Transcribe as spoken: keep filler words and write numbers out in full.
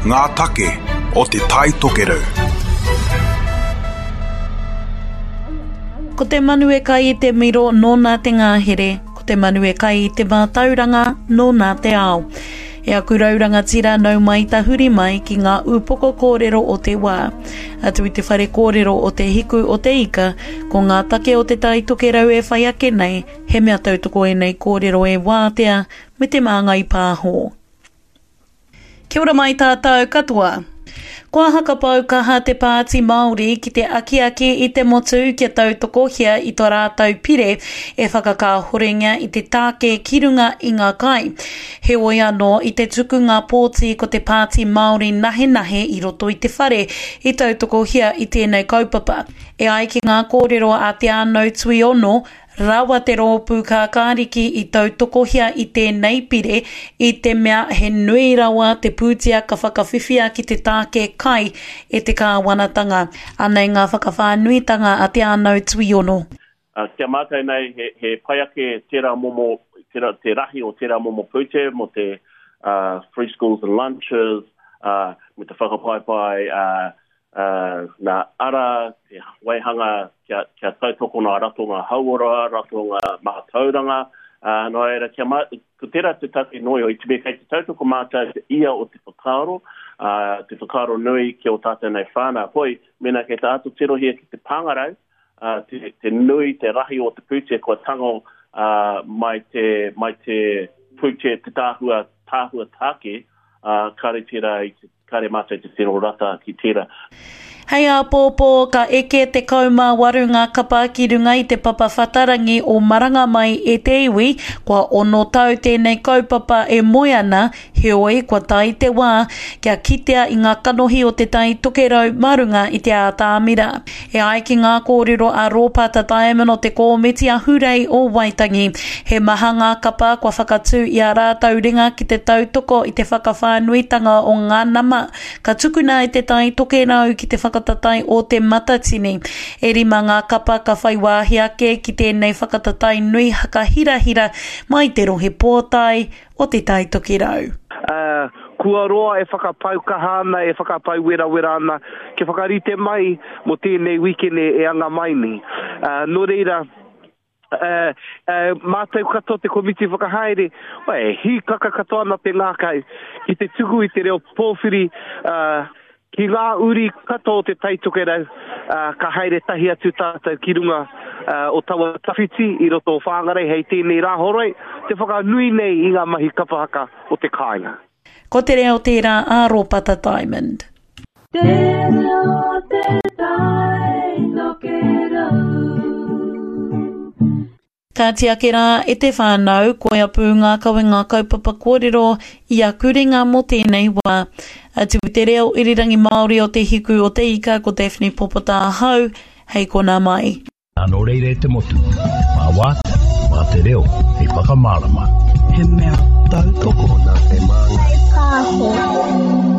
ngā take o te tai tokerau. Ko te manu e kai i te miro nōna te ngāhere, ko te manu e kai i te mātauranga nōna te ao. E a kurauranga tira nau mai ta huri mai ki ngā upoko kōrero o te wā. Atu i te whare kōrero o te hiku o te ika, ko ngā take o te tai toke rau e whai ake nei, he mea tautoko e nei kōrero e wātea me te māngai pāho. Kia ora mai tātou katoa. Kua hakapau kaha te pāti Māori ki te aki-aki i te motu kia tautoko hia i tō rātou pire e whakakahorenga i te tāke kirunga i ngā kai. He oi anō i te tuku ngā pōti ko te pāti Māori nahe nahe i roto i te whare i tautoko hia i tēnei kaupapa. E ai ki ngā kōrero a te anau tui ono, rawa te rōpū ka kāriki i tautoko hia i tēnei pire i te mea he nui rawa te pūtia ka whakawhiwhia ki te tāke kai e te kāwanatanga. Anei ngā whakawhānuitanga a te anau tui ono. Uh, kia mātai nei he, he paiake tērā momo, tērā, te rahi o tērā momo pūte mo te uh, free schools and lunches, uh, me te whakapaipai uh, Uh, nā ara, te waihanga kia, kia tautoko nā ratonga hauora, ratonga mātauranga. Uh, no era, kia mā, ko tērā te take noi o i te me kei te tautoko mātai te ia o te whakaro, uh, te whakaro nui ki o tātou nei whānā. Poi, mena kei te atu tirohia ki te pangarau, uh, te, te nui, te rahi o te pūte kua tango uh, mai te, mai te pūte, te tāhua, tāhua tāke, uh, kare tērā i te kare mātai te tero rata ki tērā. Hei a pōpō, ka eke te kauma warunga kapa ki runga i te papa whatarangi o maranga mai e te iwi, kua ono tau tēnei kaupapa e moiana, he oi kua tai te wā, kia kitea i ngā kanohi o te tai tokerau marunga i te ātāmira. E ai ki ngā kōrero a Rōpata Diamond o te kōmiti a hurei o Waitangi, he maha ngā kapa kua whakatū i a rātau ringa ki te tautoko i te whakawhānuitanga o ngā nama, ka tukuna i te tai tokerau ki te whakatatai o te matatini. E rima ngā kapa ka whai wāhi ake ki tēnei whakatatai nui haka hira hira mai te rohe pōtai o te tai tokerau. Uh, kua roa e whakapau kahana, e whakapau wera wera ana, ke whakarite mai mo tēnei wikene e anga mai ni. Uh, no reira, uh, uh, mātou katoa te komiti whakahaere, oe, hi kaka katoa na te ngākai, ki te tuku i te reo pōwhiri, uh, ki ngā uri katoa te taitokerau, uh, ka haere tahi atu tātou ki runga uh, o taua tawhiti i roto o whāngarei, hei tēnei rā horoi, te whakanui nei i ngā mahi kapahaka o te kāinga. Ko te reo tērā a Rōpata Diamond. Te reo te tai tokerau. Ka tiake rā e te whānau, koe apu ngā kawe ngā kaupapa kōrero i a kurenga mo tēnei wā. Atu te reo irirangi Māori o te hiku o te ika ko Daphne Popota hau, hei kona mai. Ano reire te motu, mā wāta, mā te reo, hei whakamārama. He mea tautoko na te māngai.